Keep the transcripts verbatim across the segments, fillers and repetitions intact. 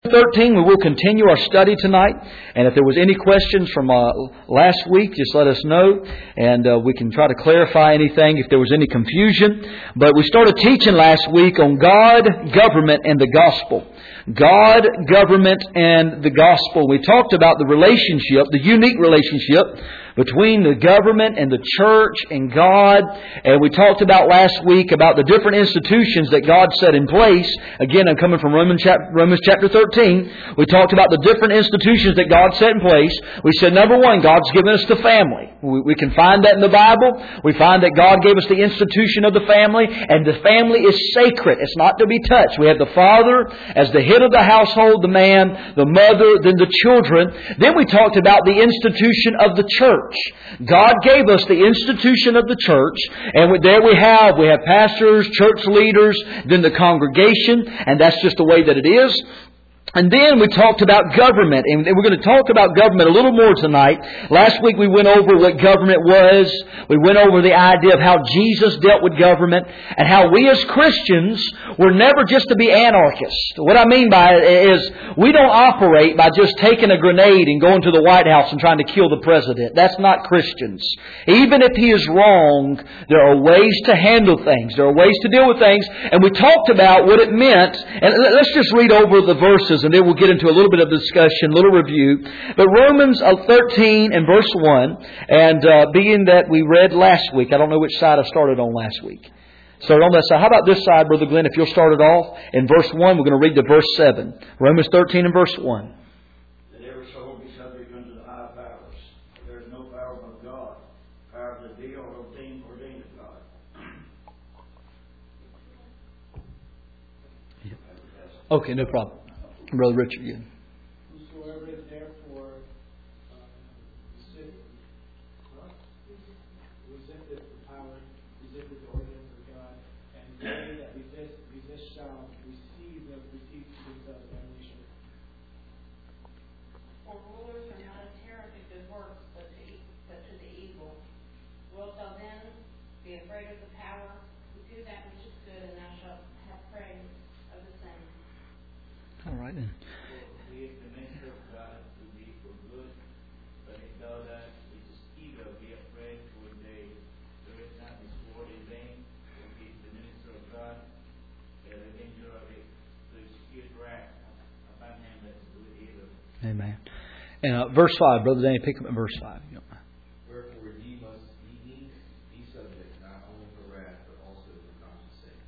thirteen, we will continue our study tonight. And if there was any questions from uh, last week, just let us know. And uh, we can try to clarify anything if there was any confusion. But we started teaching last week on God, government, and the gospel. God, government, and the gospel. We talked about the relationship, the unique relationship between the government and the church and God. And we talked about last week about the different institutions that God set in place. Again, I'm coming from Romans chapter, Romans chapter thirteen. We talked about the different institutions that God set in place. We said, number one, God's given us the family. We, we can find that in the Bible. We find that God gave us the institution of the family. And the family is sacred. It's not to be touched. We have the father as the head of the household, the man, the mother, then the children. Then we talked about the institution of the church. God gave us the institution of the church, and there we have, we have pastors, church leaders, then the congregation, and that's just the way that it is. And then we talked about government, and we're going to talk about government a little more tonight. Last week we went over what government was. We went over the idea of how Jesus dealt with government, and how we as Christians were never just to be anarchists. What I mean by it is we don't operate by just taking a grenade and going to the White House and trying to kill the president. That's not Christians. Even if he is wrong, there are ways to handle things. There are ways to deal with things. And we talked about what it meant. And let's just read over the verses, and then we'll get into a little bit of discussion, a little review. But Romans thirteen and verse one, and uh, being that we read last week, I don't know which side I started on last week. Started on that side. How about this side, Brother Glenn, if you'll start it off? In verse one, we're going to read to verse seven. Romans thirteen and verse one. That every soul be subject unto the high powers. There is no power but God. Power that be or ordained, ordained of God. Okay, no problem. Brother Richard, again. Whosoever is therefore uh, resisteth resisteth the power, resisteth the ordinance of God, and they that resist resist shall receive the receive themselves damnation. For rulers are not a terror to good works, but to e- but to the evil. Wilt thou then be afraid of the power? Do that which is good, and thou shalt have praise of the same. All right then. He is the minister of God to be for good, but if thou that which is evil, be afraid, for they there is not this word in vain, for he is the minister of God, the avenger of it, to execute wrath upon him that is doing evil. Amen. And uh, verse five, Brother Danny, pick up at verse five. Wherefore ye must needs be subject, not only for wrath, but also for conscience sake.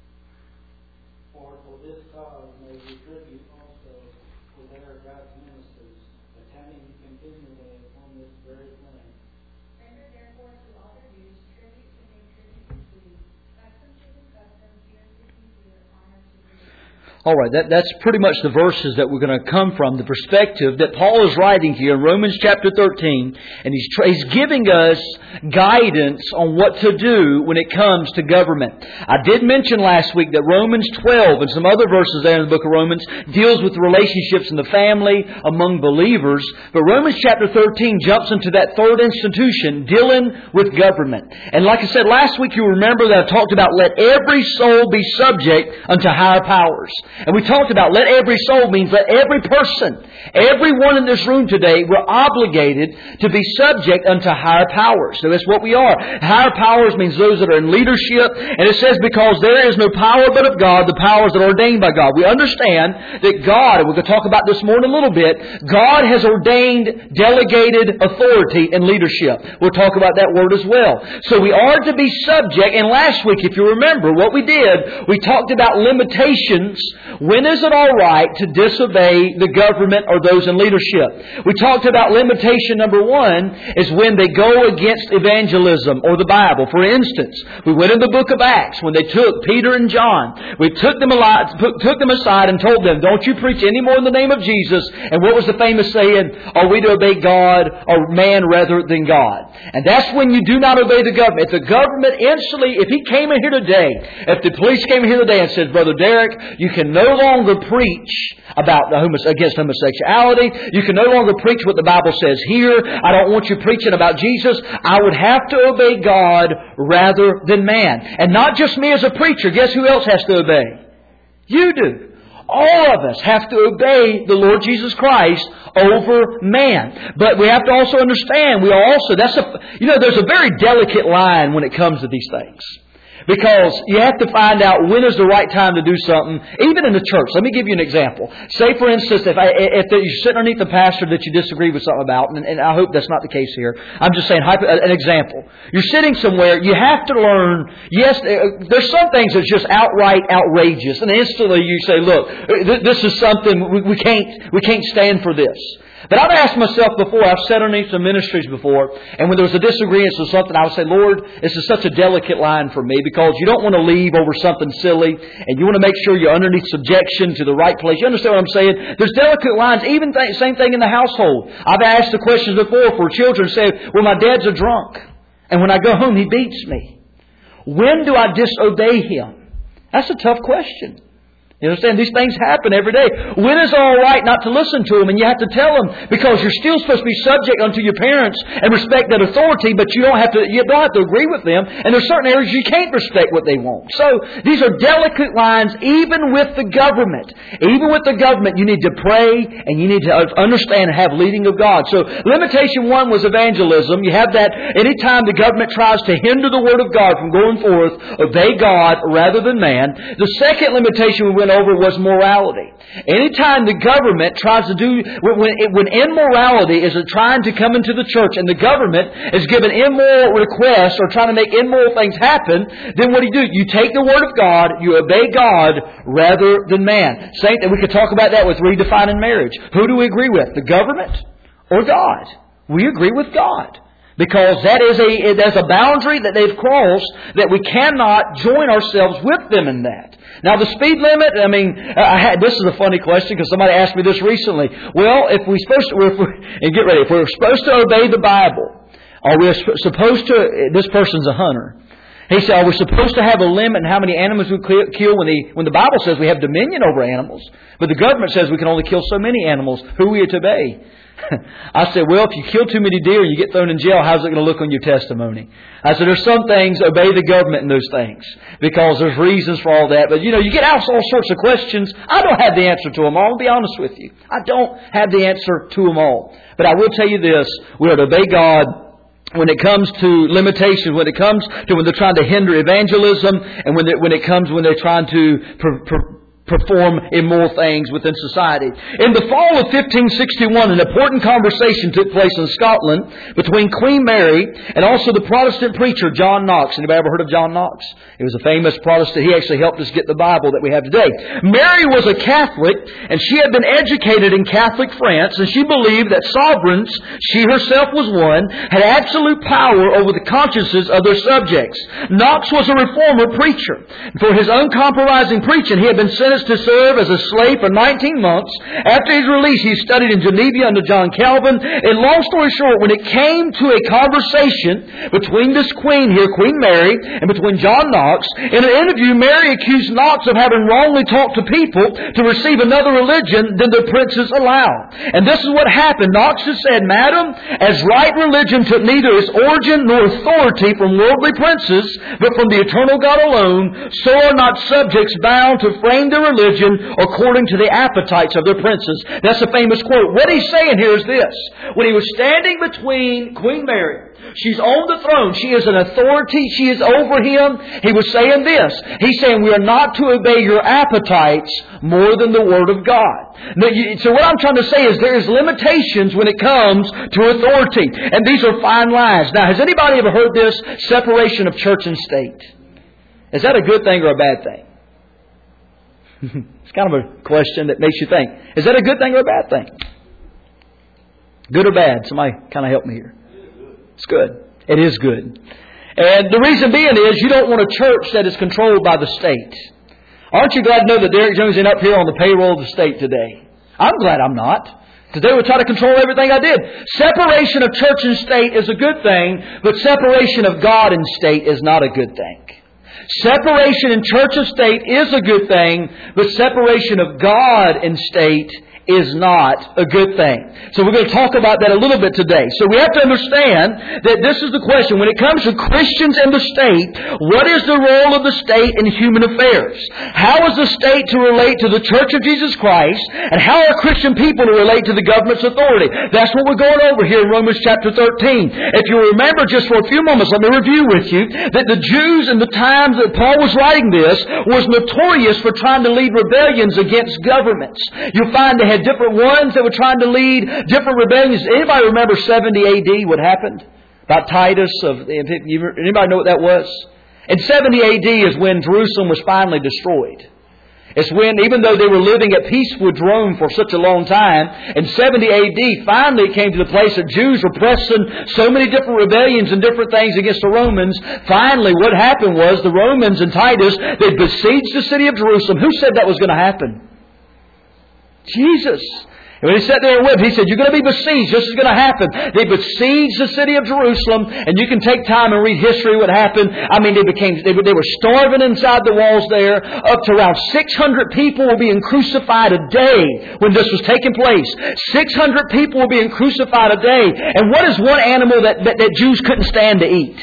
For for this cause may retribute also for their God's ministers, attending continually upon this very thing. Render therefore to all their dues, tribute to whom tribute is due, custom to the custom, fear to fear, honor to the All right, that, that's pretty much the verses that we're going to come from, the perspective that Paul is writing here in Romans chapter thirteen. And he's, he's giving us guidance on what to do when it comes to government. I did mention last week that Romans twelve and some other verses there in the book of Romans deals with relationships in the family among believers. But Romans chapter thirteen jumps into that third institution dealing with government. And like I said last week, you remember that I talked about let every soul be subject unto higher powers. And we talked about let every soul means let every person, everyone in this room today, we're obligated to be subject unto higher powers. So that's what we are. Higher powers means those that are in leadership. And it says because there is no power but of God, the powers that are ordained by God. We understand that God, and we're going to talk about this more in a little bit, God has ordained delegated authority and leadership. We'll talk about that word as well. So we are to be subject. And last week, if you remember what we did, we talked about limitations. When is it all right to disobey the government or those in leadership? We talked about limitation number one is when they go against evangelism or the Bible. For instance, we went in the book of Acts when they took Peter and John. We took them, alive, took them aside and told them, don't you preach any more in the name of Jesus. And what was the famous saying? Are we to obey God or man rather than God? And that's when you do not obey the government. If the government instantly, if he came in here today, if the police came in here today and said, Brother Derek, you can no longer preach about the homos- against homosexuality. You can no longer preach what the Bible says here. I don't want you preaching about Jesus. I would have to obey God rather than man. And not just me as a preacher. Guess who else has to obey? You do. All of us have to obey the Lord Jesus Christ over man. But we have to also understand, we are also, that's a, you know, there's a very delicate line when it comes to these things. Because you have to find out when is the right time to do something, even in the church. Let me give you an example. Say, for instance, if, I, if you're sitting underneath the pastor that you disagree with something about, and, and I hope that's not the case here. I'm just saying, an example. You're sitting somewhere, you have to learn, yes, there's some things that's just outright outrageous. And instantly you say, look, this is something, we, we can't, we can't stand for this. But I've asked myself before, I've sat underneath some ministries before, and when there was a disagreement or something, I would say, Lord, this is such a delicate line for me, because you don't want to leave over something silly, and you want to make sure you're underneath subjection to the right place. You understand what I'm saying? There's delicate lines, even th- same thing in the household. I've asked the questions before for children, say, well, my dad's a drunk, and when I go home, he beats me. When do I disobey him? That's a tough question. You understand? These things happen every day. When is it all right not to listen to them? And you have to tell them, because you're still supposed to be subject unto your parents and respect that authority, but you don't have to, you don't have to agree with them. And there's certain areas you can't respect what they want. So these are delicate lines, even with the government. Even with the government, you need to pray and you need to understand and have leading of God. So limitation one was evangelism. You have that anytime the government tries to hinder the Word of God from going forth, obey God rather than man. The second limitation we went over was morality. Anytime the government tries to do, when, when immorality is trying to come into the church and the government is giving immoral requests or trying to make immoral things happen, then what do you do? You take the Word of God, you obey God rather than man. Same thing, we could talk about that with redefining marriage. Who do we agree with? The government or God? We agree with God. Because that is a, there's a boundary that they've crossed that we cannot join ourselves with them in that. Now the speed limit, I mean, I had, this is a funny question because somebody asked me this recently. Well, if we're supposed to, if we're, and get ready, if we're supposed to obey the Bible, are we supposed to, this person's a hunter. He said, are we supposed to have a limit in how many animals we kill when the, when the Bible says we have dominion over animals, but the government says we can only kill so many animals, who are we to obey? I said, well, if you kill too many deer and you get thrown in jail, how's it going to look on your testimony? I said, there's some things, obey the government in those things, because there's reasons for all that. But, you know, you get asked all sorts of questions. I don't have the answer to them all, I'll be honest with you. I don't have the answer to them all. But I will tell you this, we are to obey God when it comes to limitations, when it comes to when they're trying to hinder evangelism, and when, they, when it comes when they're trying to per, per, perform immoral things within society. In the fall of fifteen sixty-one, an important conversation took place in Scotland between Queen Mary and also the Protestant preacher John Knox. Anybody ever heard of John Knox? He was a famous Protestant. He actually helped us get the Bible that we have today. Mary was a Catholic, and she had been educated in Catholic France, and she believed that sovereigns, she herself was one, had absolute power over the consciences of their subjects. Knox was a reformer preacher. For his uncompromising preaching, he had been sentenced to serve as a slave for nineteen months. After his release, he studied in Geneva under John Calvin. And long story short, when it came to a conversation between this queen here, Queen Mary, and between John Knox, in an interview, Mary accused Knox of having wrongly talked to people to receive another religion than the princes allowed. And this is what happened. Knox has said, Madam, as right religion took neither its origin nor authority from worldly princes, but from the eternal God alone, so are not subjects bound to frame their religion according to the appetites of their princes. That's a famous quote. What he's saying here is this. When he was standing between Queen Mary, she's on the throne. She is an authority. She is over him. He was saying this. He's saying we are not to obey your appetites more than the Word of God. Now, so what I'm trying to say is there is limitations when it comes to authority. And these are fine lines. Now, has anybody ever heard this? Separation of church and state. Is that a good thing or a bad thing? It's kind of a question that makes you think. Is that a good thing or a bad thing? Good or bad? Somebody kind of help me here. It's good. It is good. And the reason being is you don't want a church that is controlled by the state. Aren't you glad to know that Derek Jones is up here on the payroll of the state today? I'm glad I'm not. Because they would try to control everything I did. Separation of church and state is a good thing, but separation of God and state is not a good thing. Separation in church and state is a good thing, but separation of God and state is not a good thing. So we're going to talk about that a little bit today. So we have to understand that this is the question. When it comes to Christians and the state, what is the role of the state in human affairs? How is the state to relate to the Church of Jesus Christ? And how are Christian people to relate to the government's authority? That's what we're going over here in Romans chapter thirteen. If you remember just for a few moments, let me review with you that the Jews in the times that Paul was writing this was notorious for trying to lead rebellions against governments. You'll find they had different ones that were trying to lead different rebellions. Anybody remember seventy A D, what happened? About Titus? Of Anybody know what that was? In seventy A D is when Jerusalem was finally destroyed. It's when, even though they were living at peace with Rome for such a long time, in seventy A D, finally it came to the place that Jews were pressing so many different rebellions and different things against the Romans. Finally, what happened was the Romans and Titus, they besieged the city of Jerusalem. Who said that was going to happen? Jesus. And when he sat there and wept, he said, you're going to be besieged. This is going to happen. They besieged the city of Jerusalem, and you can take time and read history what happened. I mean, they became they were, they were starving inside the walls there. Up to around six hundred people were being crucified a day when this was taking place. six hundred people were being crucified a day. And what is one animal that, that, that Jews couldn't stand to eat?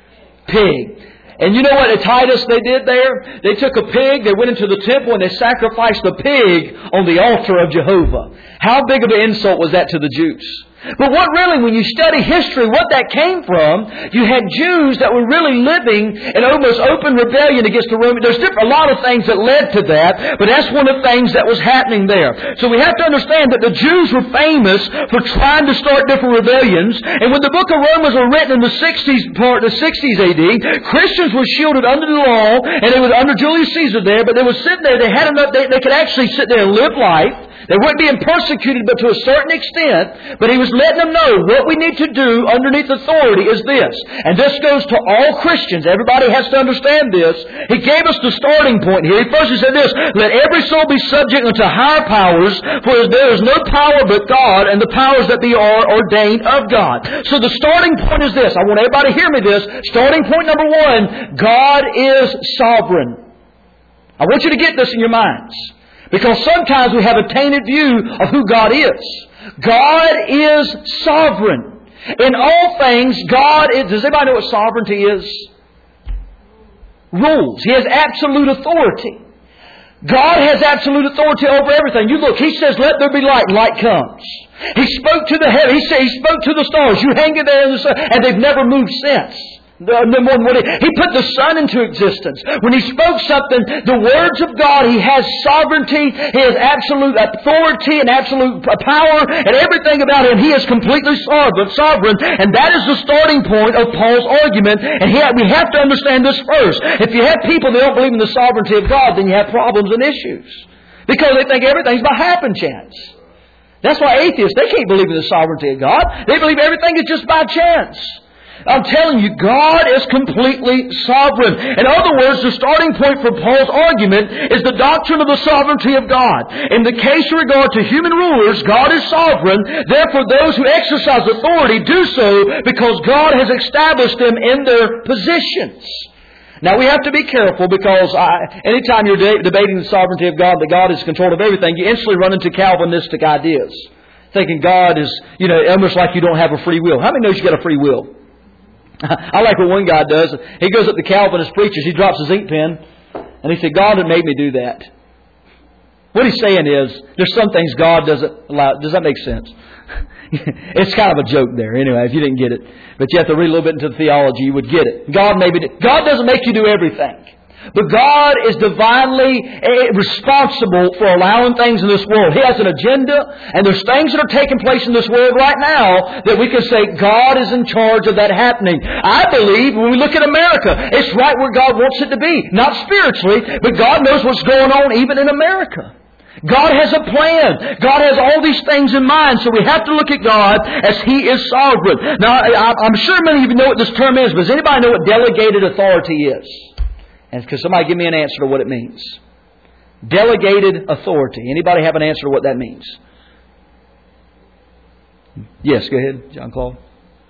Pig. And you know what at Titus they did there? They took a pig, they went into the temple, and they sacrificed the pig on the altar of Jehovah. How big of an insult was that to the Jews? But what really, when you study history, what that came from, you had Jews that were really living in almost open rebellion against the Romans. There's different, a lot of things that led to that, but that's one of the things that was happening there. So we have to understand that the Jews were famous for trying to start different rebellions. And when the book of Romans was written in the sixties part, the sixties A D, Christians were shielded under the law, and they were under Julius Caesar there, but they were sitting there, they had enough, they, they could actually sit there and live life. They weren't being persecuted, but to a certain extent. But he was letting them know what we need to do underneath authority is this. And this goes to all Christians. Everybody has to understand this. He gave us the starting point here. He first he said this, let every soul be subject unto higher powers, for there is no power but God, and the powers that be are ordained of God. So the starting point is this. I want everybody to hear me this. Starting point number one, God is sovereign. I want you to get this in your minds. Because sometimes we have a tainted view of who God is. God is sovereign. In all things, God is... Does anybody know what sovereignty is? Rules. He has absolute authority. God has absolute authority over everything. You look, He says, let there be light. Light comes. He spoke to the heaven. He said, He spoke to the stars. You hang it there in the sun. And they've never moved since. The, the more than what he, he put the sun into existence. When He spoke something, the words of God, He has sovereignty, He has absolute authority and absolute power, and everything about Him, He is completely sovereign. And that is the starting point of Paul's argument. And he, we have to understand this first. If you have people that don't believe in the sovereignty of God, then you have problems and issues. Because they think everything's by happen chance. That's why atheists, they can't believe in the sovereignty of God. They believe everything is just by chance. I'm telling you, God is completely sovereign. In other words, the starting point for Paul's argument is the doctrine of the sovereignty of God. In the case in regard to human rulers, God is sovereign. Therefore, those who exercise authority do so because God has established them in their positions. Now, we have to be careful because I, anytime you're de- debating the sovereignty of God, that God is in control of everything, you instantly run into Calvinistic ideas. Thinking God is, you know, almost like you don't have a free will. How many knows you got a free will? I like what one guy does. He goes up to Calvinist preachers. He drops his ink pen. And he said, God had made me do that. What he's saying is, there's some things God doesn't allow. Does that make sense? It's kind of a joke there. Anyway, if you didn't get it. But you have to read a little bit into the theology, you would get it. God maybe God doesn't make you do everything. But God is divinely responsible for allowing things in this world. He has an agenda, and there's things that are taking place in this world right now that we can say God is in charge of that happening. I believe when we look at America, it's right where God wants it to be. Not spiritually, but God knows what's going on even in America. God has a plan. God has all these things in mind. So we have to look at God as He is sovereign. Now, I'm sure many of you know what this term is, but does anybody know what delegated authority is? And because somebody give me an answer to what it means. Delegated authority. Anybody have an answer to what that means? Yes, go ahead, John Claude.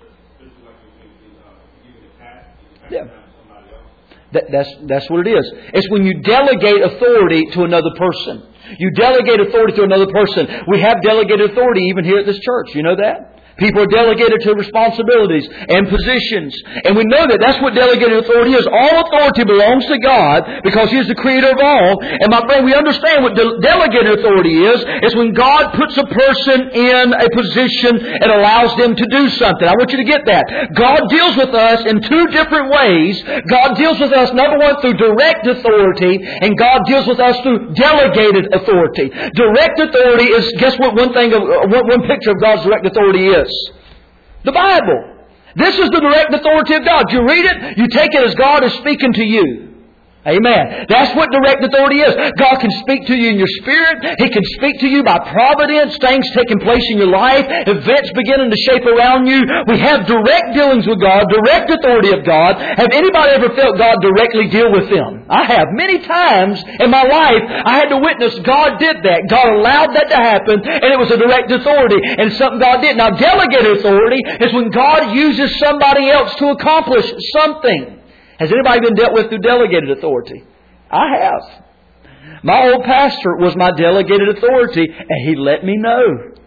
Yeah. That, that's, that's what it is. It's when you delegate authority to another person. You delegate authority to another person. We have delegated authority even here at this church. You know that? People are delegated to responsibilities and positions. And we know that that's what delegated authority is. All authority belongs to God because He is the creator of all. And my friend, we understand what de- delegated authority is. It's when God puts a person in a position and allows them to do something. I want you to get that. God deals with us in two different ways. God deals with us, number one, through direct authority. And God deals with us through delegated authority. Direct authority is, guess what one thing, of, one, one picture of God's direct authority is? The Bible. This is the direct authority of God. You read it, you take it as God is speaking to you. Amen. That's what direct authority is. God can speak to you in your spirit. He can speak to you by providence. Things taking place in your life. Events beginning to shape around you. We have direct dealings with God. Direct authority of God. Have anybody ever felt God directly deal with them? I have. Many times in my life, I had to witness God did that. God allowed that to happen. And it was a direct authority. And something God did. Now, delegated authority is when God uses somebody else to accomplish something. Has anybody been dealt with through delegated authority? I have. My old pastor was my delegated authority, and he let me know.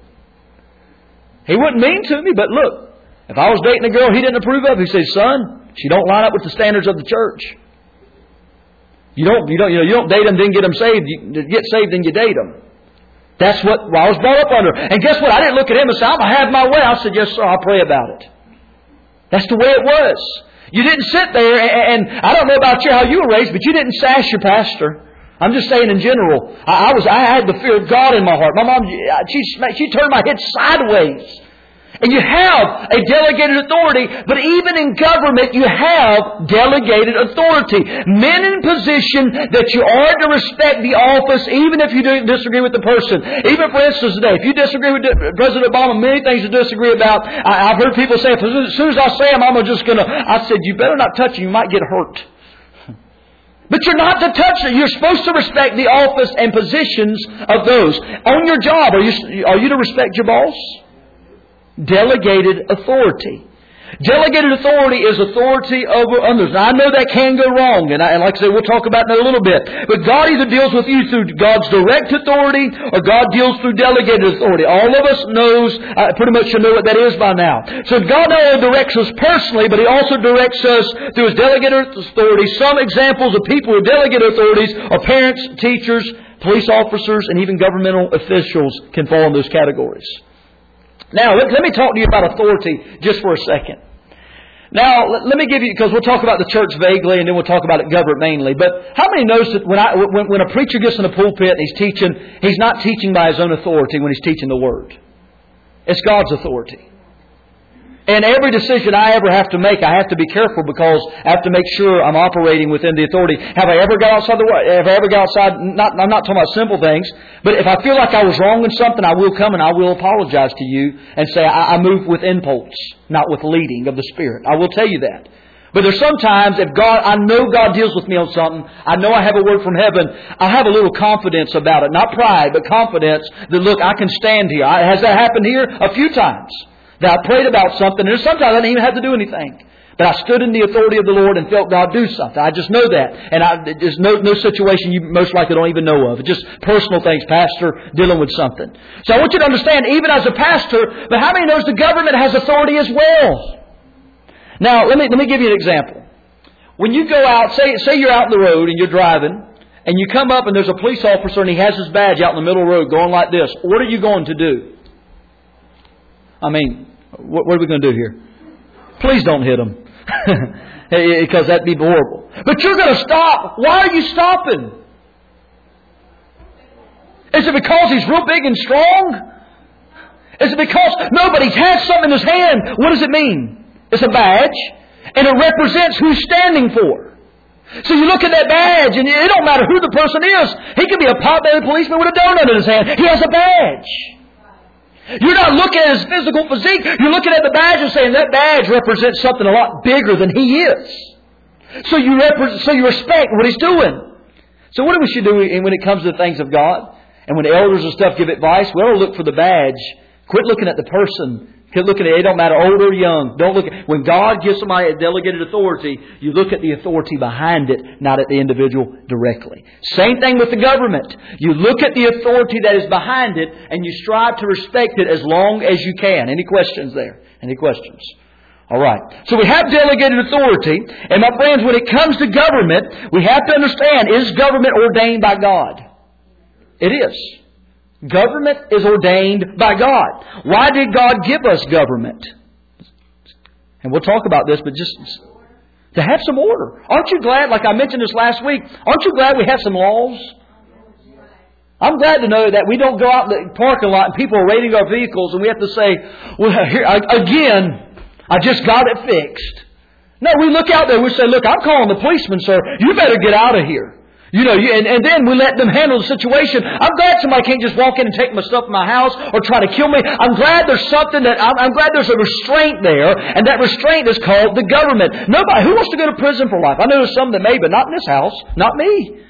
He wasn't mean to me, but look, if I was dating a girl he didn't approve of, he said, "Son, she don't line up with the standards of the church. You don't, you don't, you know, you don't date them, then get them saved. You get saved, then you date them." That's what I was brought up under. And guess what? I didn't look at him and say, "I'm gonna have my way." I said, "Yes, sir. I'll pray about it." That's the way it was. You didn't sit there and, and I don't know about you how you were raised, but you didn't sass your pastor. I'm just saying in general. I, I was I had the fear of God in my heart. My mom, she she turned my head sideways. And you have a delegated authority, but even in government you have delegated authority. Men in position that you are to respect the office, even if you do disagree with the person. Even for instance today, if you disagree with President Obama, many things to disagree about. I, I've heard people say, as soon as I say them, I'm just going to... I said, you better not touch him, you might get hurt. But you're not to touch it. You're supposed to respect the office and positions of those. On your job, are you, are you to respect your boss? Delegated authority. Delegated authority is authority over others. Now, I know that can go wrong, and, I, and like I said, we'll talk about that in a little bit. But God either deals with you through God's direct authority, or God deals through delegated authority. All of us knows, uh, pretty much should know what that is by now. So God not only directs us personally, but He also directs us through His delegated authority. Some examples of people with delegated authorities are parents, teachers, police officers, and even governmental officials can fall in those categories. Now, let, let me talk to you about authority just for a second. Now, let, let me give you, because we'll talk about the church vaguely and then we'll talk about it government mainly. But how many knows that when, I, when, when a preacher gets in the pulpit and he's teaching, he's not teaching by his own authority when he's teaching the Word. It's God's authority. And every decision I ever have to make, I have to be careful because I have to make sure I'm operating within the authority. Have I ever got outside the way? Have I ever got outside? Not, I'm not talking about simple things. But if I feel like I was wrong in something, I will come and I will apologize to you and say I, I move with impulse, not with leading of the Spirit. I will tell you that. But there's sometimes if God, I know God deals with me on something, I know I have a word from heaven, I have a little confidence about it. Not pride, but confidence that, look, I can stand here. I, has that happened here? A few times. That I prayed about something, and sometimes I didn't even have to do anything. But I stood in the authority of the Lord and felt God do something. I just know that. And I, there's no, no situation you most likely don't even know of. It's just personal things, pastor, dealing with something. So I want you to understand, even as a pastor, but how many knows the government has authority as well? Now, let me, let me give you an example. When you go out, say, say you're out on the road and you're driving, and you come up and there's a police officer and he has his badge out in the middle of the road going like this. What are you going to do? I mean... What, what are we going to do here? Please don't hit him. Because that'd be horrible. But you're going to stop. Why are you stopping? Is it because he's real big and strong? Is it because nobody has something in his hand? What does it mean? It's a badge. And it represents who's standing for. So you look at that badge and it don't matter who the person is. He could be a pot-bellied policeman with a donut in his hand. He has a badge. You're not looking at his physical physique. You're looking at the badge and saying that badge represents something a lot bigger than he is. So you rep- so you respect what he's doing. So what do we should do when it comes to the things of God? And when the elders and stuff give advice, we ought to look for the badge. Quit looking at the person. You're looking at it, it don't matter old or young. Don't look at, when God gives somebody a delegated authority, you look at the authority behind it, not at the individual directly. Same thing with the government. You look at the authority that is behind it and you strive to respect it as long as you can. Any questions there? Any questions? All right. So we have delegated authority. And my friends, when it comes to government, we have to understand, is government ordained by God? It is. Government is ordained by God. Why did God give us government? And we'll talk about this, but just to have some order. Aren't you glad, like I mentioned this last week, aren't you glad we have some laws? I'm glad to know that we don't go out in the parking lot and people are raiding our vehicles and we have to say, well, here, again, I just got it fixed. No, we look out there and we say, look, I'm calling the policeman, sir. You better get out of here. You know, you, and, and then we let them handle the situation. I'm glad somebody can't just walk in and take my stuff in my house or try to kill me. I'm glad there's something that, I'm, I'm glad there's a restraint there, and that restraint is called the government. Nobody, who wants to go to prison for life? I know there's some that may, but not in this house. Not me.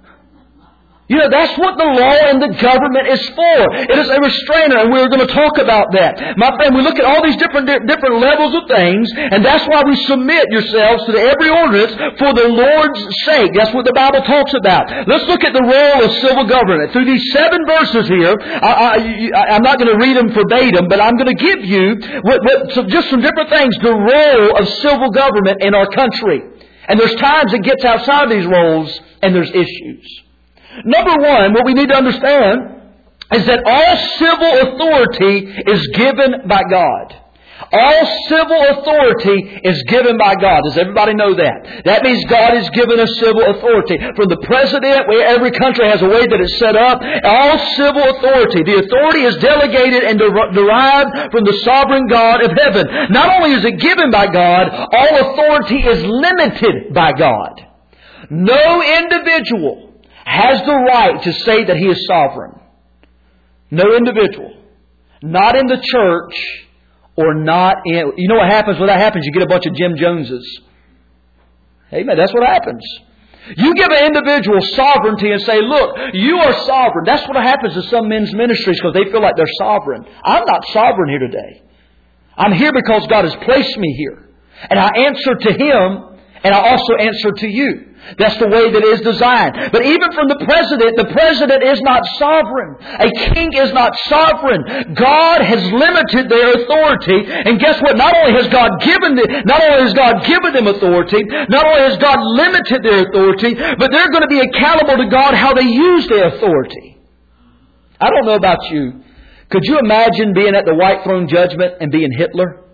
You know, that's what the law and the government is for. It is a restrainer, and we're going to talk about that. My friend, we look at all these different different levels of things, and that's why we submit yourselves to every ordinance for the Lord's sake. That's what the Bible talks about. Let's look at the role of civil government. Through these seven verses here, I, I, I'm not going to read them verbatim, but I'm going to give you what, what, some, just some different things. The role of civil government in our country. And there's times it gets outside these roles, and there's issues. Number one, what we need to understand is that all civil authority is given by God. All civil authority is given by God. Does everybody know that? That means God has given us civil authority. From the president, every country has a way that it's set up. All civil authority. The authority is delegated and derived from the sovereign God of heaven. Not only is it given by God, all authority is limited by God. No individual has the right to say that he is sovereign. No individual. Not in the church or not in... You know what happens when that happens? You get a bunch of Jim Joneses. Amen. That's what happens. You give an individual sovereignty and say, look, you are sovereign. That's what happens to some men's ministries because they feel like they're sovereign. I'm not sovereign here today. I'm here because God has placed me here. And I answer to Him and I also answer to you. That's the way that it is designed. But even from the president, the president is not sovereign. A king is not sovereign. God has limited their authority. And guess what? Not only has God given them, not only has God given them authority, not only has God limited their authority, but they're going to be accountable to God how they use their authority. I don't know about you. Could you imagine being at the White Throne Judgment and being Hitler?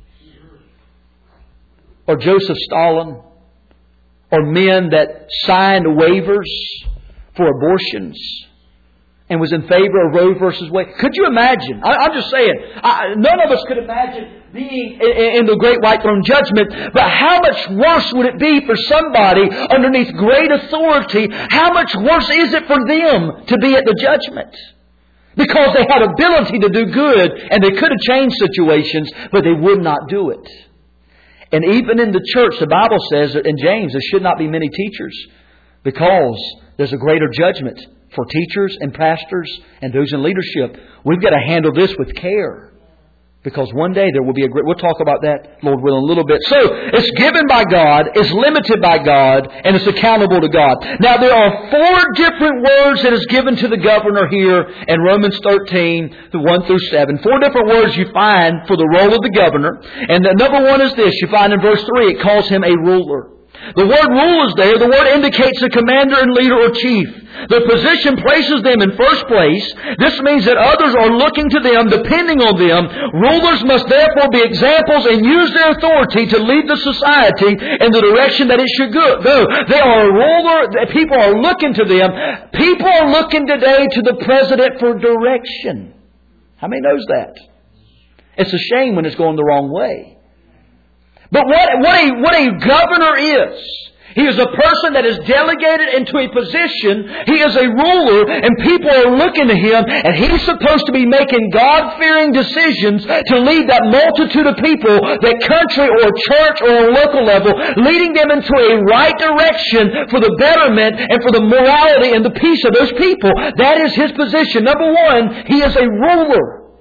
Or Joseph Stalin? Or men that signed waivers for abortions and was in favor of Roe versus Wade. Could you imagine? I, I'm just saying, I, none of us could imagine being in, in the great white throne judgment. But how much worse would it be for somebody underneath great authority? How much worse is it for them to be at the judgment? Because they had ability to do good and they could have changed situations, but they would not do it. And even in the church, the Bible says that in James, there should not be many teachers because there's a greater judgment for teachers and pastors and those in leadership. We've got to handle this with care. Because one day there will be a great... We'll talk about that, Lord willing, a little bit. So, it's given by God, it's limited by God, and it's accountable to God. Now, there are four different words that is given to the governor here in Romans thirteen, one through seven. Four different words you find for the role of the governor. And the number one is this. You find in verse three, it calls him a ruler. The word rule is there. The word indicates a commander and leader or chief. The position places them in first place. This means that others are looking to them, depending on them. Rulers must therefore be examples and use their authority to lead the society in the direction that it should go. They are a ruler. People are looking to them. People are looking today to the president for direction. How many knows that? It's a shame when it's going the wrong way. But what, what, a, what a governor is, he is a person that is delegated into a position. He is a ruler and people are looking to him and he's supposed to be making God-fearing decisions to lead that multitude of people, that country or church or local level, leading them into a right direction for the betterment and for the morality and the peace of those people. That is his position. Number one, he is a ruler.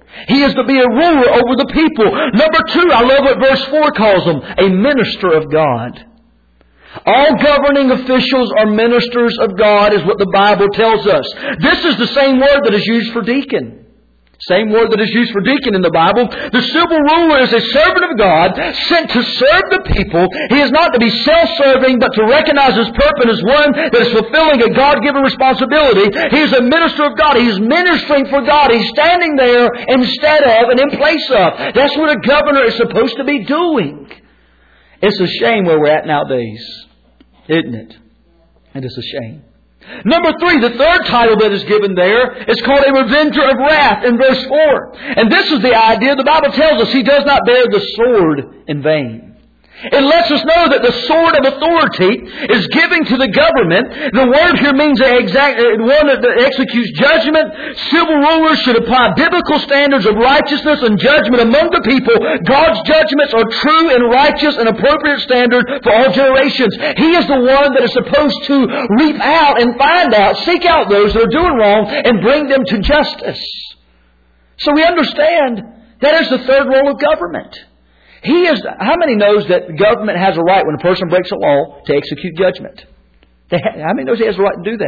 He is to be a ruler over the people. Number two, I love what verse four calls him, a minister of God. All governing officials are ministers of God is what the Bible tells us. This is the same word that is used for deacon. Same word that is used for deacon in the Bible. The civil ruler is a servant of God sent to serve the people. He is not to be self-serving, but to recognize his purpose as one that is fulfilling a God-given responsibility. He is a minister of God. He is ministering for God. He's standing there instead of and in place of. That's what a governor is supposed to be doing. It's a shame where we're at nowadays, isn't it? It is a shame. Number three, the third title that is given there is called a revenger of wrath in verse four. And this is the idea. The Bible tells us he does not bear the sword in vain. It lets us know that the sword of authority is giving to the government. The word here means a exact, one that executes judgment. Civil rulers should apply biblical standards of righteousness and judgment among the people. God's judgments are true and righteous and appropriate standard for all generations. He is the one that is supposed to reap out and find out, seek out those that are doing wrong and bring them to justice. So we understand that is the third role of government. He is. How many knows that the government has a right when a person breaks a law to execute judgment? They ha- how many knows he has a right to do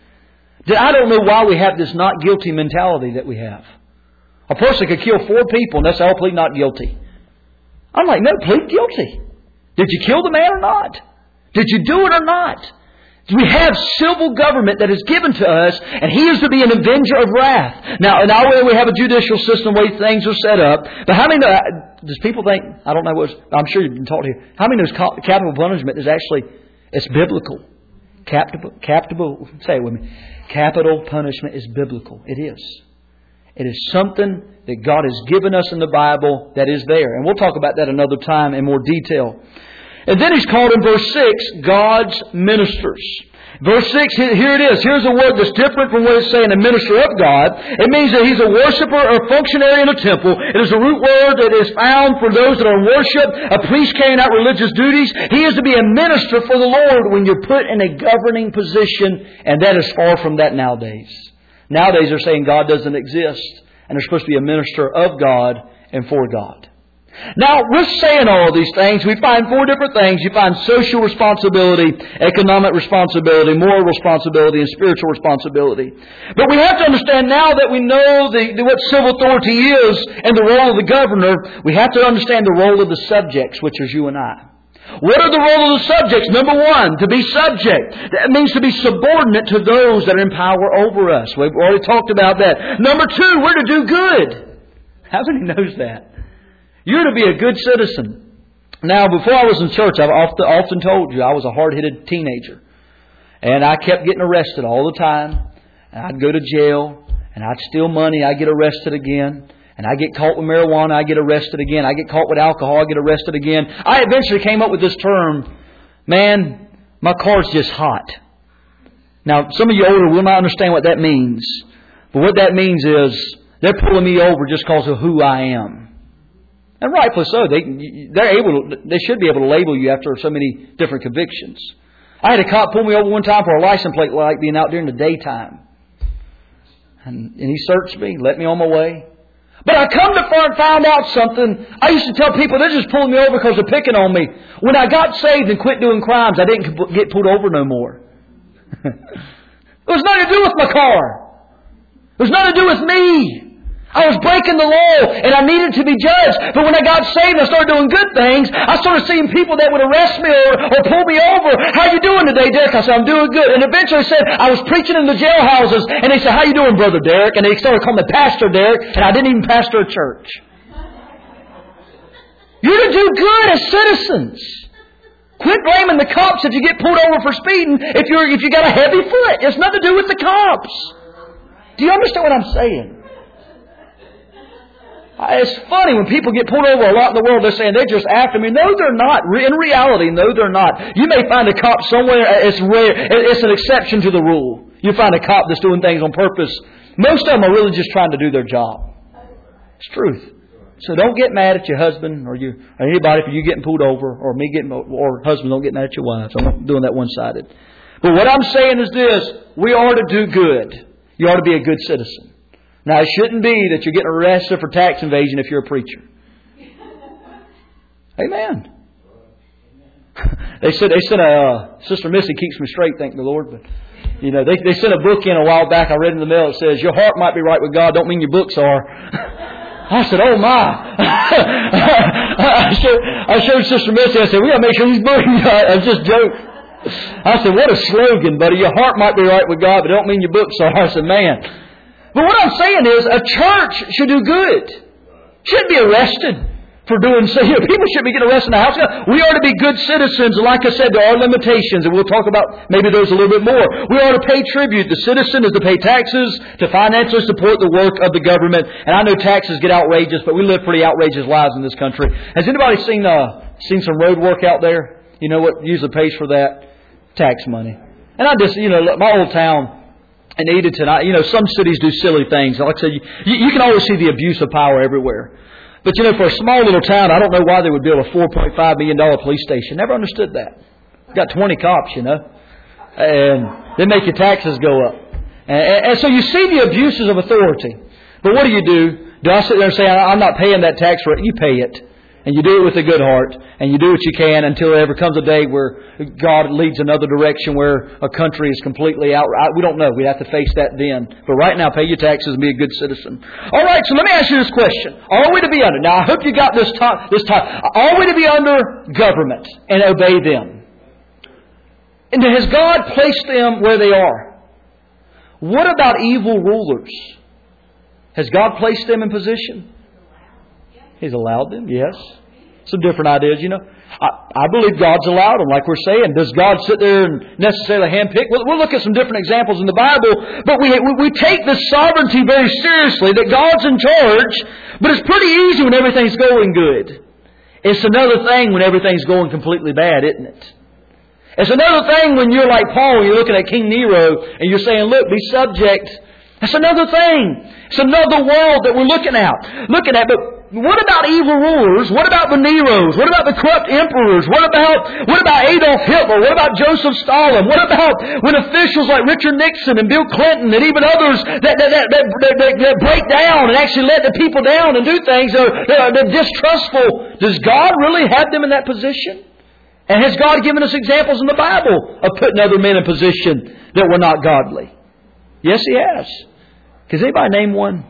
that? I don't know why we have this not guilty mentality that we have. A person could kill four people and they say, "I'll plead not guilty." I'm like, no, plead guilty. Did you kill the man or not? Did you do it or not? We have civil government that is given to us, and He is to be an avenger of wrath. Now, in our way, we have a judicial system where things are set up. But how many know, does people think, I don't know what, I'm sure you've been taught here, how many knows capital punishment is actually, it's biblical? Capital, capital, say it with me. Capital punishment is biblical. It is. It is something that God has given us in the Bible that is there. And we'll talk about that another time in more detail. And then He's called in verse six, God's ministers. Verse six, here it is. Here's a word that's different from what it's saying, a minister of God. It means that he's a worshiper or a functionary in a temple. It is a root word that is found for those that are in worship, a priest carrying out religious duties. He is to be a minister for the Lord when you're put in a governing position, and that is far from that nowadays. Nowadays they're saying God doesn't exist, and they're supposed to be a minister of God and for God. Now, we're saying all of these things. We find four different things. You find social responsibility, economic responsibility, moral responsibility, and spiritual responsibility. But we have to understand now that we know the, the, what civil authority is and the role of the governor, we have to understand the role of the subjects, which is you and I. What are the role of the subjects? Number one, to be subject. That means to be subordinate to those that are in power over us. We've already talked about that. Number two, we're to do good. How many knows that? You're to be a good citizen. Now, before I was in church, I've often, often told you I was a hard-headed teenager. And I kept getting arrested all the time. And I'd go to jail. And I'd steal money. I'd get arrested again. And I get caught with marijuana. I get arrested again. I get caught with alcohol. I get arrested again. I eventually came up with this term, man, my car's just hot. Now, some of you older will not understand what that means. But what that means is they're pulling me over just because of who I am. And rightfully so. They, they're able to, they should be able to label you after so many different convictions. I had a cop pull me over one time for a license plate light being out during the daytime. And, and he searched me, let me on my way. But I come to find, found out something. I used to tell people they're just pulling me over because they're picking on me. When I got saved and quit doing crimes, I didn't get pulled over no more. It was nothing to do with my car. It was nothing to do with me. I was breaking the law and I needed to be judged. But when I got saved and I started doing good things, I started seeing people that would arrest me or, or pull me over. How you doing today, Derek? I said, I'm doing good. And eventually I said, I was preaching in the jailhouses. And they said, how you doing, Brother Derek? And they started calling me Pastor Derek. And I didn't even pastor a church. You're to do good as citizens. Quit blaming the cops if you get pulled over for speeding if you're if you got a heavy foot. It's nothing to do with the cops. Do you understand what I'm saying? It's funny when people get pulled over a lot in the world, they're saying they're just after me. No, they're not. In reality, no, they're not. You may find a cop somewhere, it's rare, it's an exception to the rule. You find a cop that's doing things on purpose. Most of them are really just trying to do their job. It's truth. So don't get mad at your husband or you or anybody for you getting pulled over or me getting, or husband don't get mad at your wives. I'm not doing that one-sided. But what I'm saying is this, we are to do good. You ought to be a good citizen. Now, it shouldn't be that you're getting arrested for tax evasion if you're a preacher. Amen. They said they sent a uh, Sister Missy keeps me straight, thank the Lord. But you know, they they sent a book in a while back. I read in the mail. It says your heart might be right with God, don't mean your books are. I said, oh my! I showed I showed Sister Missy. I said, we got to make sure these books. I was just joking. I said, what a slogan, buddy! Your heart might be right with God, but don't mean your books are. I said, man. But what I'm saying is, a church should do good. Shouldn't be arrested for doing so. You know, people shouldn't be getting arrested in the house. We are to be good citizens. And like I said, there are limitations. And we'll talk about maybe those a little bit more. We are to pay tribute. The citizen is to pay taxes to financially support the work of the government. And I know taxes get outrageous, but we live pretty outrageous lives in this country. Has anybody seen uh, seen some road work out there? You know what usually pays for that? Tax money. And I just, you know, my old town in Edenton, I, you know, some cities do silly things. Like I said, you, you can always see the abuse of power everywhere. But, you know, for a small little town, I don't know why they would build a four point five million dollars police station. Never understood that. Got twenty cops, you know. And they make your taxes go up. And, and, and so you see the abuses of authority. But what do you do? Do I sit there and say, I'm not paying that tax rate? You pay it. And you do it with a good heart. And you do what you can until there ever comes a day where God leads another direction where a country is completely out. We don't know. We'd have to face that then. But right now, pay your taxes and be a good citizen. All right, so let me ask you this question. Are we to be under? Now, I hope you got this time. This time. Are we to be under government and obey them? And has God placed them where they are? What about evil rulers? Has God placed them in position? He's allowed them, yes. Some different ideas, you know. I, I believe God's allowed them, like we're saying. Does God sit there and necessarily handpick? We'll, we'll look at some different examples in the Bible. But we, we, we take this sovereignty very seriously, that God's in charge. But it's pretty easy when everything's going good. It's another thing when everything's going completely bad, isn't it? It's another thing when you're like Paul, you're looking at King Nero, and you're saying, look, be subject. That's another thing. It's another world that we're looking at. Looking at, but what about evil rulers? What about the Neros? What about the corrupt emperors? What about what about Adolf Hitler? What about Joseph Stalin? What about when officials like Richard Nixon and Bill Clinton and even others that that, that, that, that, that break down and actually let the people down and do things that are, that are they're distrustful? Does God really have them in that position? And has God given us examples in the Bible of putting other men in position that were not godly? Yes, He has. Does anybody name one?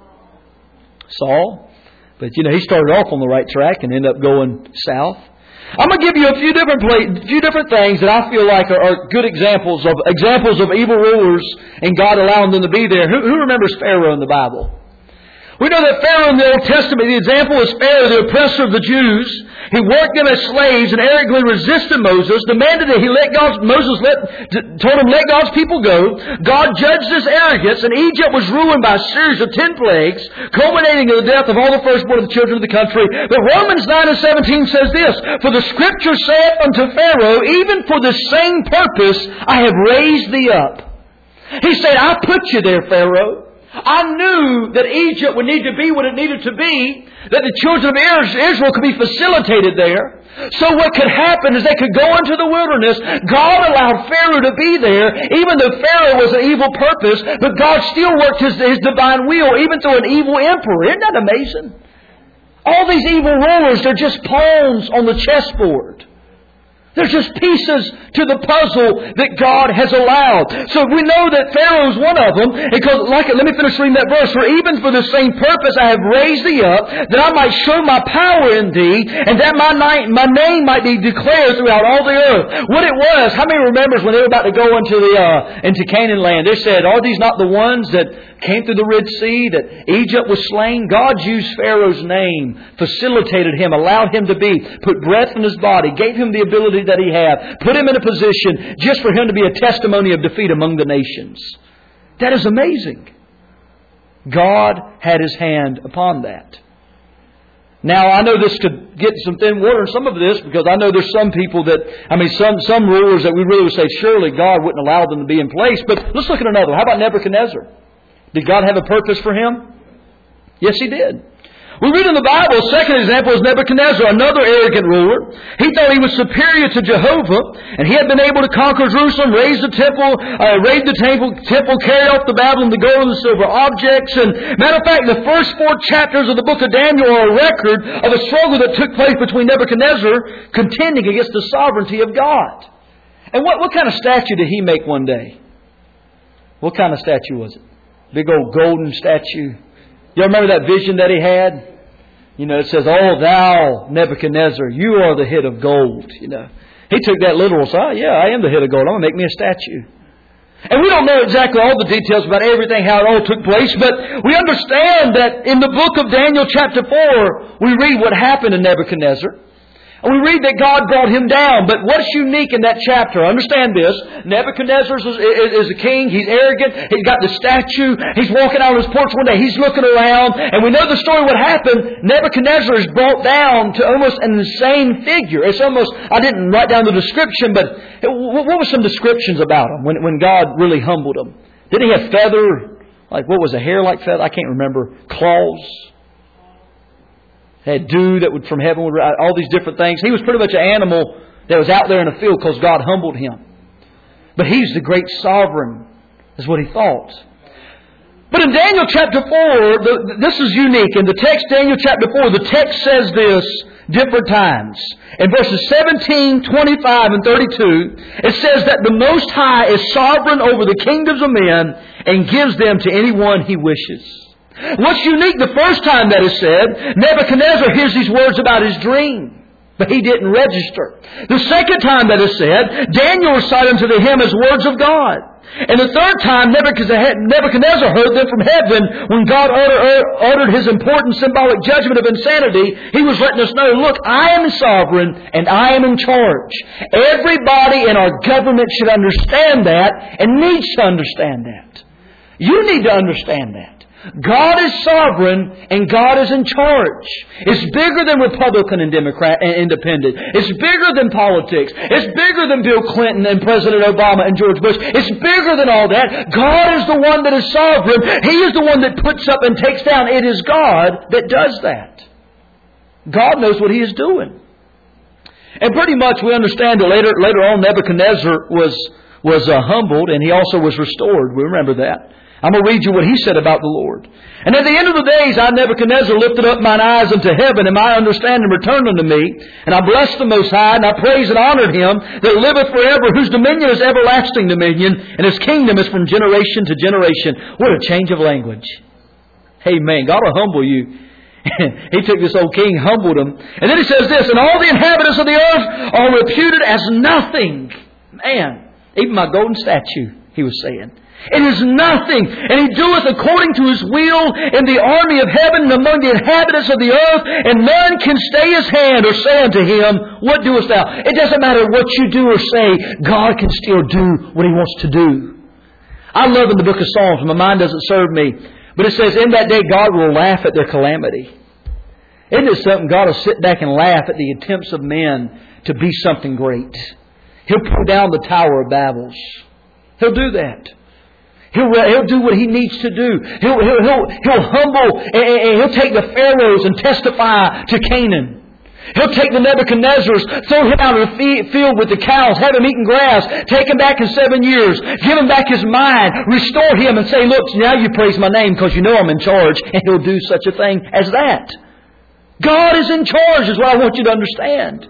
Saul. But, you know, he started off on the right track and ended up going south. I'm going to give you a few different play, few different things that I feel like are, are good examples of examples of evil rulers and God allowing them to be there. Who, who remembers Pharaoh in the Bible? We know that Pharaoh in the Old Testament, the example is Pharaoh, the oppressor of the Jews. He worked them as slaves and arrogantly resisted Moses, demanded that he let God's, Moses let, told him let God's people go. God judged this arrogance, and Egypt was ruined by a series of ten plagues, culminating in the death of all the firstborn of the children of the country. But Romans nine and seventeen says this, for the Scripture saith unto Pharaoh, even for the same purpose I have raised thee up. He said, I put you there, Pharaoh. I knew that Egypt would need to be what it needed to be, that the children of Israel could be facilitated there. So what could happen is they could go into the wilderness. God allowed Pharaoh to be there, even though Pharaoh was an evil purpose, but God still worked His, his divine will, even through an evil emperor. Isn't that amazing? All these evil rulers, they're just pawns on the chessboard. They're just pieces to the puzzle that God has allowed. So we know that Pharaoh's one of them. Because, like, let me finish reading that verse. For even for the same purpose I have raised thee up, that I might show my power in thee, and that my name, my name might be declared throughout all the earth. What it was, how many remembers when they were about to go into the uh, into Canaan land? They said, are these not the ones that came through the Red Sea, that Egypt was slain? God used Pharaoh's name, facilitated him, allowed him to be, put breath in his body, gave him the ability that he had, put him in a position just for him to be a testimony of defeat among the nations. That is amazing. God had His hand upon that. Now, I know this could get some thin water in some of this, because I know there's some people that, I mean, some, some rulers that we really would say, surely God wouldn't allow them to be in place. But let's look at another. How about Nebuchadnezzar? Did God have a purpose for him? Yes, He did. We read in the Bible, a second example is Nebuchadnezzar, another arrogant ruler. He thought he was superior to Jehovah, and he had been able to conquer Jerusalem, raise the temple, uh, raid the temple, temple, carry off the Babylon, the gold and the silver objects. And matter of fact, the first four chapters of the book of Daniel are a record of a struggle that took place between Nebuchadnezzar contending against the sovereignty of God. And what, what kind of statue did he make one day? What kind of statue was it? Big old golden statue. You remember that vision that he had? You know, it says, "Oh, thou, Nebuchadnezzar, you are the head of gold." You know, he took that literal. So, oh, yeah, I am the head of gold. I'm going to make me a statue. And we don't know exactly all the details about everything, how it all took place, but we understand that in the book of Daniel chapter four, we read what happened to Nebuchadnezzar. And we read that God brought him down. But what's unique in that chapter? Understand this. Nebuchadnezzar is, is, is a king. He's arrogant. He's got the statue. He's walking out of his porch one day. He's looking around. And we know the story what happened. Nebuchadnezzar is brought down to almost an insane figure. It's almost, I didn't write down the description, but what were some descriptions about him when, when God really humbled him? Did he have feather? Like, what was a hair like feather? I can't remember. Claws. Had dew that would from heaven, would, all these different things. He was pretty much an animal that was out there in the field because God humbled him. But he's the great sovereign, is what he thought. But in Daniel chapter four, the, this is unique. In the text, Daniel chapter four, the text says this different times. In verses seventeen, twenty-five, and thirty-two, it says that the Most High is sovereign over the kingdoms of men and gives them to anyone He wishes. What's unique, the first time that is said, Nebuchadnezzar hears these words about his dream, but he didn't register. The second time that is said, Daniel recited unto him as words of God. And the third time, Nebuchadnezzar heard them from heaven when God uttered His important symbolic judgment of insanity. He was letting us know, look, I am sovereign and I am in charge. Everybody in our government should understand that and needs to understand that. You need to understand that. God is sovereign and God is in charge. It's bigger than Republican and Democrat and Independent. It's bigger than politics. It's bigger than Bill Clinton and President Obama and George Bush. It's bigger than all that. God is the one that is sovereign. He is the one that puts up and takes down. It is God that does that. God knows what He is doing. And pretty much we understand that later, later on Nebuchadnezzar was, was uh, humbled and he also was restored. We remember that. I'm going to read you what he said about the Lord. And at the end of the days, I, Nebuchadnezzar, lifted up mine eyes unto heaven, and my understanding returned unto me. And I blessed the Most High, and I praised and honored Him that liveth forever, whose dominion is everlasting dominion, and His kingdom is from generation to generation. What a change of language. Amen. God will humble you. He took this old king, humbled him. And then he says this, and all the inhabitants of the earth are reputed as nothing. Man, even my golden statue, he was saying. It is nothing. And He doeth according to His will in the army of heaven and among the inhabitants of the earth. And none can stay His hand or say unto Him, what doest thou? It doesn't matter what you do or say. God can still do what He wants to do. I love in the book of Psalms. My mind doesn't serve me. But it says, in that day God will laugh at their calamity. Isn't it something? God will sit back and laugh at the attempts of men to be something great. He'll pull down the Tower of Babels. He'll do that. He'll, he'll do what He needs to do. He'll, he'll, he'll, he'll humble and, and He'll take the Pharaohs and testify to Canaan. He'll take the Nebuchadnezzars, throw him out of the field with the cows, have him eating grass, take him back in seven years, give him back his mind, restore him and say, look, now you praise my name because you know I'm in charge. And He'll do such a thing as that. God is in charge is what I want you to understand.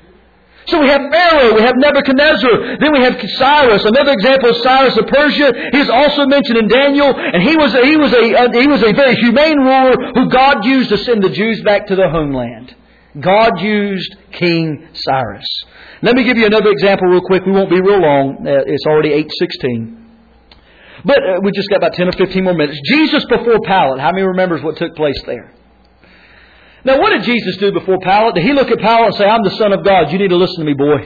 So we have Pharaoh, we have Nebuchadnezzar, then we have Cyrus. Another example is Cyrus of Persia. He is also mentioned in Daniel, and he was a, he was a uh, he was a very humane ruler who God used to send the Jews back to their homeland. God used King Cyrus. Let me give you another example real quick. We won't be real long. Uh, it's already eight sixteen. But uh, we just got about ten or fifteen more minutes. Jesus before Pilate. How many remembers what took place there? Now, what did Jesus do before Pilate? Did He look at Pilate and say, I'm the Son of God. You need to listen to me, boy.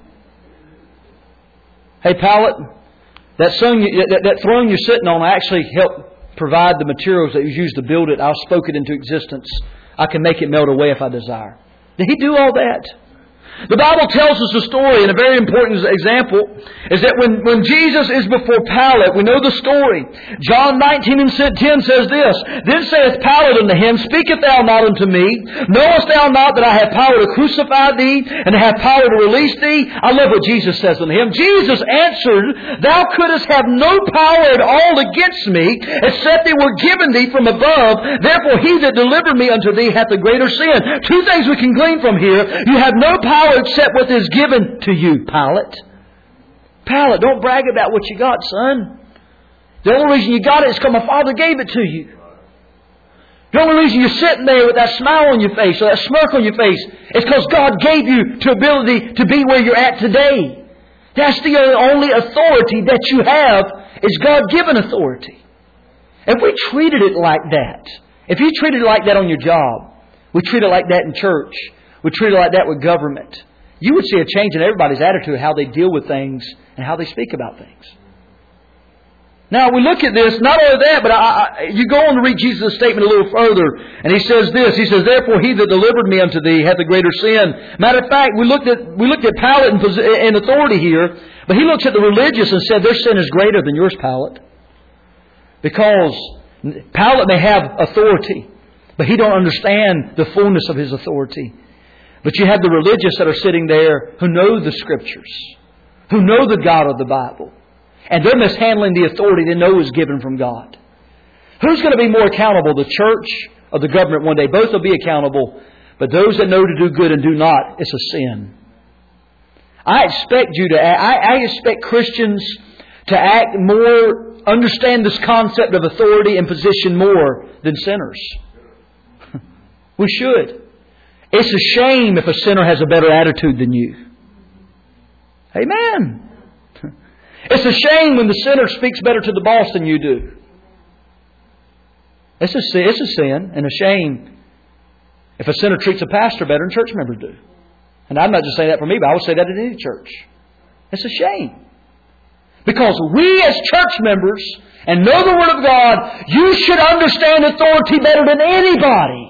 Hey, Pilate, that, son, that, that throne you're sitting on, I actually helped provide the materials that was used to build it. I spoke it into existence. I can make it melt away if I desire. Did He do all that? The Bible tells us a story, and a very important example is that when, when Jesus is before Pilate, we know the story. John nineteen and ten says this, Then saith Pilate unto him, Speakest thou not unto me? Knowest thou not that I have power to crucify thee, and to have power to release thee? I love what Jesus says unto him. Jesus answered, Thou couldst have no power at all against me, except it were given thee from above. Therefore he that delivered me unto thee hath the greater sin. Two things we can glean from here. You have no power except what is given to you, Pilate. Pilate, don't brag about what you got, son. The only reason you got it is because my Father gave it to you. The only reason you're sitting there with that smile on your face or that smirk on your face is because God gave you the ability to be where you're at today. That's the only authority that you have is God-given authority. If we treated it like that, if you treated it like that on your job, we treat it like that in church, we treat it like that with government, you would see a change in everybody's attitude, how they deal with things and how they speak about things. Now, we look at this, not only that, but I, I, you go on to read Jesus' statement a little further, and He says this, He says, Therefore he that delivered me unto thee hath the greater sin. Matter of fact, we looked at we looked at Pilate in, in authority here, but he looks at the religious and said, their sin is greater than yours, Pilate. Because Pilate may have authority, but he don't understand the fullness of his authority. But you have the religious that are sitting there who know the Scriptures, who know the God of the Bible. And they're mishandling the authority they know is given from God. Who's going to be more accountable, the church or the government one day? Both will be accountable. But those that know to do good and do not, it's a sin. I expect you to act, I, I expect Christians to act more, understand this concept of authority and position more than sinners. We should. It's a shame if a sinner has a better attitude than you. Amen. It's a shame when the sinner speaks better to the boss than you do. It's a, it's a sin and a shame if a sinner treats a pastor better than church members do. And I'm not just saying that for me, but I would say that in any church. It's a shame. Because we as church members and know the Word of God, you should understand authority better than anybody.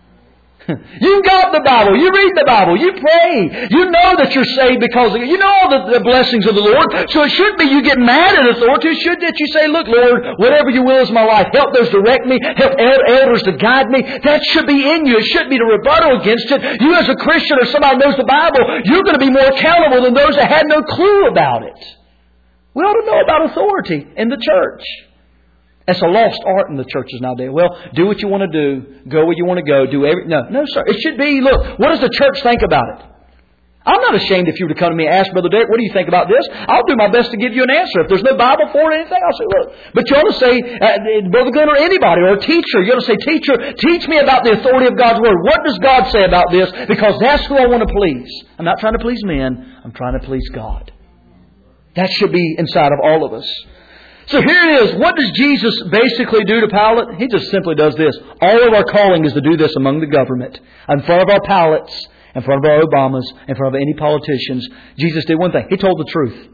You got the Bible. You read the Bible. You pray. You know that you're saved because of it. You know all the, the blessings of the Lord. So it shouldn't be you get mad at authority. It should that you say, look, Lord, whatever your will is in my life. Help those direct me. Help elders to guide me. That should be in you. It shouldn't be to rebuttal against it. You as a Christian or somebody who knows the Bible, you're going to be more accountable than those that had no clue about it. We ought to know about authority in the church. It's a lost art in the churches nowadays. Well, do what you want to do. Go where you want to go. Do every... No, no, sir. It should be, look, what does the church think about it? I'm not ashamed if you were to come to me and ask, Brother Derek, what do you think about this? I'll do my best to give you an answer. If there's no Bible for it or anything, I'll say, look. But you ought to say, uh, Brother Glenn or anybody or a teacher, you ought to say, teacher, teach me about the authority of God's Word. What does God say about this? Because that's who I want to please. I'm not trying to please men. I'm trying to please God. That should be inside of all of us. So here it is. What does Jesus basically do to Pilate? He just simply does this. All of our calling is to do this among the government. In front of our Pilates, in front of our Obamas, in front of any politicians. Jesus did one thing. He told the truth.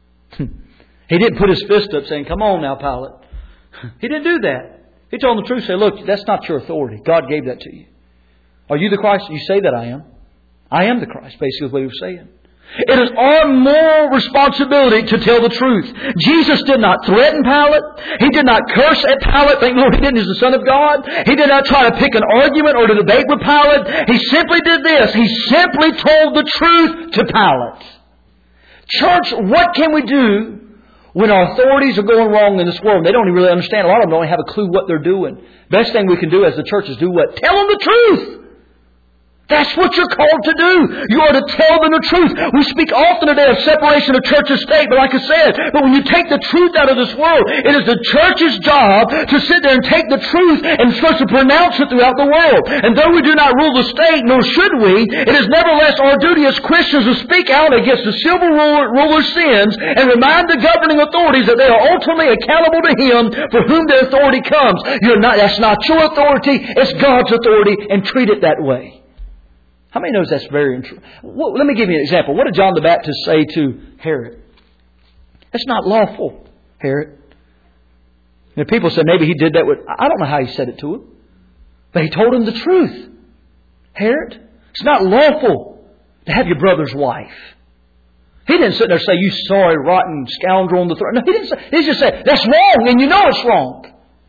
He didn't put his fist up saying, come on now, Pilate. He didn't do that. He told them the truth. Say, look, that's not your authority. God gave that to you. Are you the Christ? You say that I am. I am the Christ, basically is what he was saying. It is our moral responsibility to tell the truth. Jesus did not threaten Pilate. He did not curse at Pilate. Thank Lord he didn't. He's the Son of God. He did not try to pick an argument or to debate with Pilate. He simply did this. He simply told the truth to Pilate. Church, what can we do when our authorities are going wrong in this world? They don't even really understand. A lot of them don't have a clue what they're doing. Best thing we can do as the church is do what? Tell them the truth. That's what you're called to do. You are to tell them the truth. We speak often today of separation of church and state, but like I said, but when you take the truth out of this world, it is the church's job to sit there and take the truth and supposed to pronounce it throughout the world. And though we do not rule the state, nor should we, it is nevertheless our duty as Christians to speak out against the civil ruler, ruler's sins and remind the governing authorities that they are ultimately accountable to Him for whom their authority comes. You're not, that's not your authority, it's God's authority, and treat it that way. How many knows that's very true? Well, let me give you an example. What did John the Baptist say to Herod? It's not lawful, Herod. And people said maybe he did that with... I don't know how he said it to him. But he told him the truth. Herod, it's not lawful to have your brother's wife. He didn't sit there and say, you sorry, rotten scoundrel on the throne. No, he didn't say, he just said, that's wrong and you know it's wrong.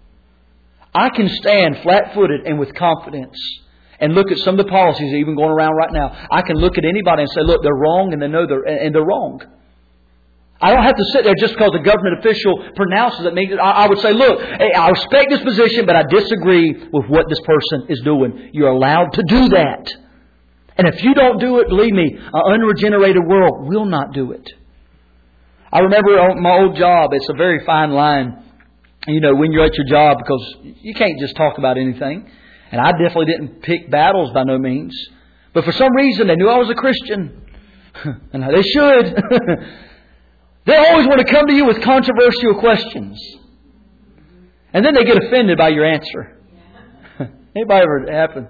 I can stand flat-footed and with confidence and look at some of the policies even going around right now. I can look at anybody and say, look, they're wrong and they know they're, and they're wrong. I don't have to sit there just because a government official pronounces it. I would say, look, I respect this position, but I disagree with what this person is doing. You're allowed to do that. And if you don't do it, believe me, an unregenerated world will not do it. I remember on my old job, it's a very fine line, you know, when you're at your job, because you can't just talk about anything. And I definitely didn't pick battles by no means. But for some reason, they knew I was a Christian. And they should. They always want to come to you with controversial questions. And then they get offended by your answer. Anybody ever happen?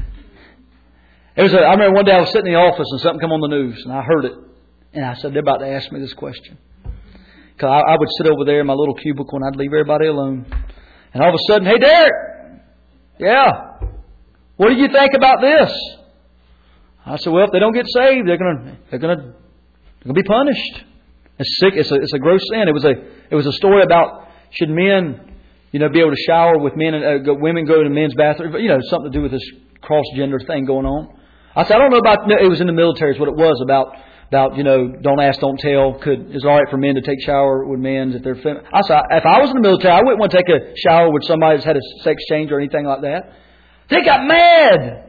It was a, I remember one day I was sitting in the office and something come on the news and I heard it. And I said, they're about to ask me this question. Because I, I would sit over there in my little cubicle and I'd leave everybody alone. And all of a sudden, hey Derek! Yeah. What do you think about this? I said, well, if they don't get saved, they're gonna they're gonna they're gonna be punished. It's sick. It's a it's a gross sin. It was a it was a story about should men, you know, be able to shower with men and uh, go, women go to men's bathroom. You know, something to do with this cross gender thing going on. I said, I don't know about. It was in the military. Is what it was about. About you know, don't ask, don't tell. Could is it all right for men to take shower with men if they're fem- I said, if I was in the military, I wouldn't want to take a shower with somebody that's had a sex change or anything like that. They got mad.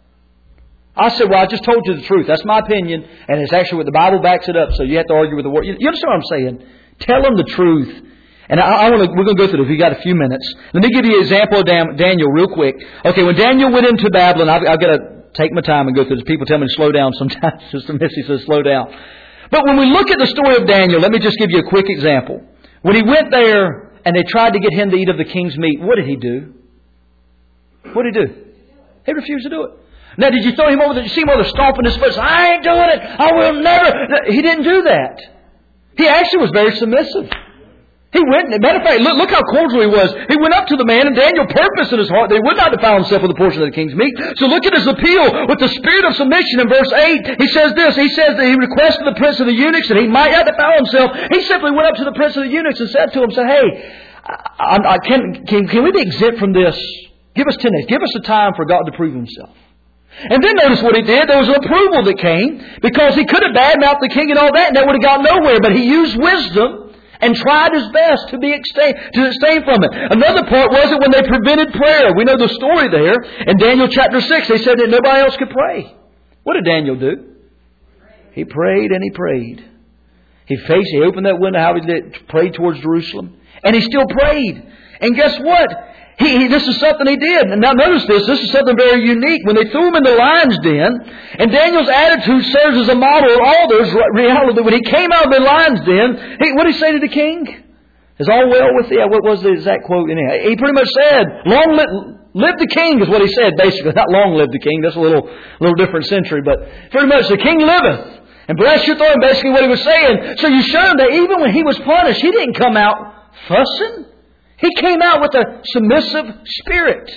I said, well, I just told you the truth. That's my opinion, and it's actually what the Bible backs it up. So you have to argue with the word. You, you understand what I'm saying? Tell them the truth. And I, I want to. We're going to go through this. We got a few minutes. Let me give you an example of Dan, Daniel real quick. Okay, when Daniel went into Babylon, I've, I've got to take my time and go through this. People tell me to slow down sometimes. Sister Missy says slow down. But when we look at the story of Daniel, let me just give you a quick example. When he went there and they tried to get him to eat of the king's meat, what did he do? What did he do? He refused to do it. Now, did you throw him over? Did you see him over stomping his foot? I ain't doing it. I will never. He didn't do that. He actually was very submissive. He went, matter of fact, look, look how cordial he was. He went up to the man, and Daniel purposed in his heart that he would not defile himself with a portion of the king's meat. So look at his appeal with the spirit of submission in verse eight. He says this. He says that he requested the prince of the eunuchs that he might not defile himself. He simply went up to the prince of the eunuchs and said to him, said, hey, I, I, can, can, can we be exempt from this? Give us ten days. Give us the time for God to prove Himself. And then notice what he did. There was an approval that came because he could have badmouthed the king and all that, and that would have gone nowhere. But he used wisdom and tried his best to be abstain, to abstain from it. Another part was it when they prevented prayer. We know the story there. In Daniel chapter six, they said that nobody else could pray. What did Daniel do? He prayed and he prayed. He faced, he opened that window, how he did, prayed towards Jerusalem. And he still prayed. And guess what? He, he, this is something he did. And now notice this. This is something very unique. When they threw him in the lion's den, and Daniel's attitude serves as a model of all those reality. When he came out of the lion's den, he, what did he say to the king? Is all well with thee? What was the exact quote? Anyhow, he pretty much said, long live, live the king is what he said, basically. Not long live the king. That's a little, little different century. But pretty much, the king liveth. And bless your throne, basically what he was saying. So you showed that even when he was punished, he didn't come out fussing. He came out with a submissive spirit.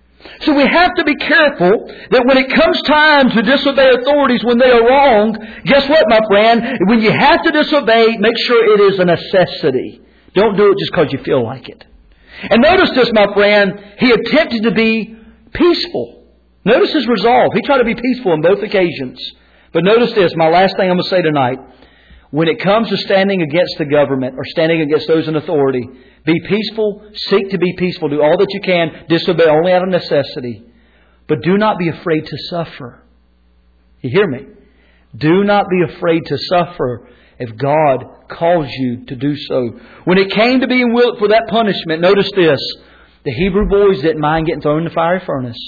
So we have to be careful that when it comes time to disobey authorities when they are wrong, guess what, my friend? When you have to disobey, make sure it is a necessity. Don't do it just because you feel like it. And notice this, my friend. He attempted to be peaceful. Notice his resolve. He tried to be peaceful on both occasions. But notice this, my last thing I'm going to say tonight. When it comes to standing against the government or standing against those in authority, be peaceful, seek to be peaceful, do all that you can, disobey only out of necessity. But do not be afraid to suffer. You hear me? Do not be afraid to suffer if God calls you to do so. When it came to being willed for that punishment, notice this. The Hebrew boys didn't mind getting thrown in the fiery furnace.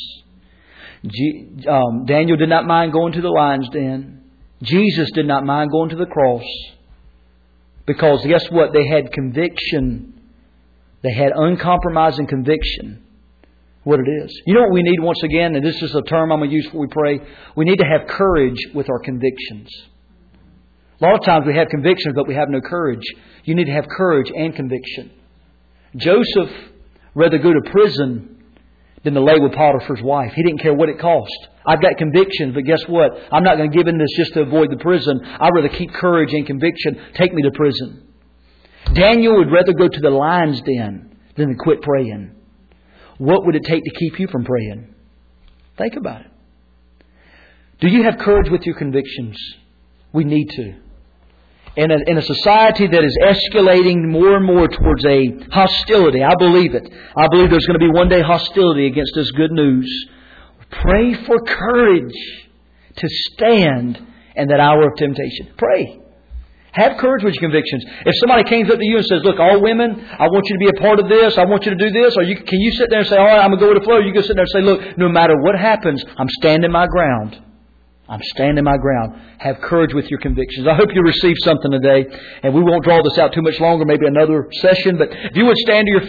G- um, Daniel did not mind going to the lion's den. Jesus did not mind going to the cross. Because guess what? They had conviction. They had uncompromising conviction. What it is. You know what we need once again? And this is a term I'm going to use before we pray. We need to have courage with our convictions. A lot of times we have convictions, but we have no courage. You need to have courage and conviction. Joseph rather go to prison than to lay with Potiphar's wife. He didn't care what it cost. I've got convictions, but guess what? I'm not going to give in this just to avoid the prison. I'd rather keep courage and conviction. Take me to prison. Daniel would rather go to the lion's den than to quit praying. What would it take to keep you from praying? Think about it. Do you have courage with your convictions? We need to. In a, in a society that is escalating more and more towards a hostility, I believe it. I believe there's going to be one day hostility against this good news. Pray for courage to stand in that hour of temptation. Pray. Have courage with your convictions. If somebody comes up to you and says, look, all women, I want you to be a part of this. I want you to do this. Or you, can you sit there and say, all right, I'm going to go with the flow. You go sit there and say, look, no matter what happens, I'm standing my ground. I'm standing my ground. Have courage with your convictions. I hope you receive something today. And we won't draw this out too much longer, maybe another session. But if you would stand to your feet.